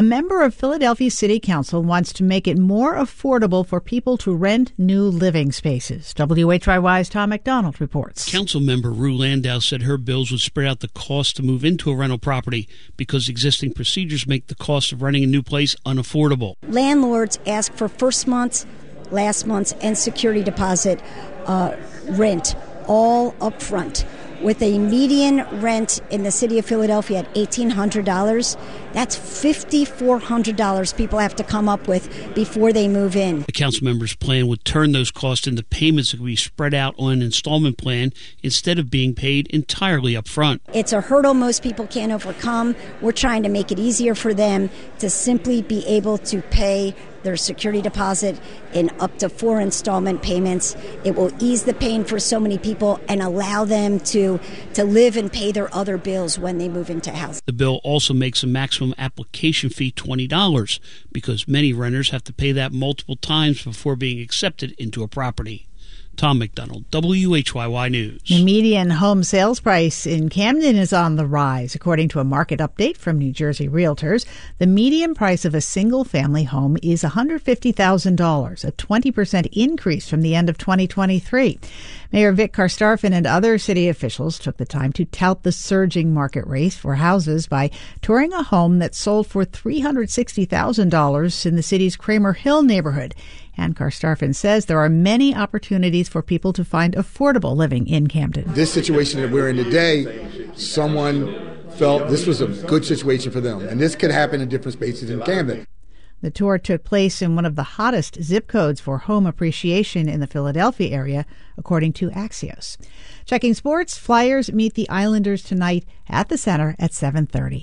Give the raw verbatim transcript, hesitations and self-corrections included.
member of Philadelphia City Council wants to make it more affordable for people to rent new living spaces. W H Y Y's Tom McDonald reports. Council member Rue Landau said her bills would spread out the cost to move into a rental property because existing procedures make the cost of renting a new place unaffordable. Landlords ask for first month's, last month's, and security deposit uh, rent all up front. With a median rent in the city of Philadelphia at eighteen hundred dollars, that's five thousand four hundred dollars people have to come up with before they move in. The council member's plan would turn those costs into payments that could be spread out on an installment plan instead of being paid entirely up front. It's a hurdle most people can't overcome. We're trying to make it easier for them to simply be able to pay their security deposit in up to four installment payments. It will ease the pain for so many people and allow them to, to live and pay their other bills when they move into a house. The bill also makes a maximum application fee twenty dollars because many renters have to pay that multiple times before being accepted into a property. Tom McDonald, W H Y Y News. The median home sales price in Camden is on the rise. According to a market update from New Jersey Realtors, the median price of a single-family home is one hundred fifty thousand dollars, a twenty percent increase from the end of twenty twenty-three. Mayor Vic Karstafen and other city officials took the time to tout the surging market race for houses by touring a home that sold for three hundred sixty thousand dollars in the city's Kramer Hill neighborhood. And Karstafen says there are many opportunities for people to find affordable living in Camden. This situation that we're in today, someone felt this was a good situation for them. And this could happen in different spaces in Camden. The tour took place in one of the hottest zip codes for home appreciation in the Philadelphia area, according to Axios. Checking sports, Flyers meet the Islanders tonight at the Center at seven thirty.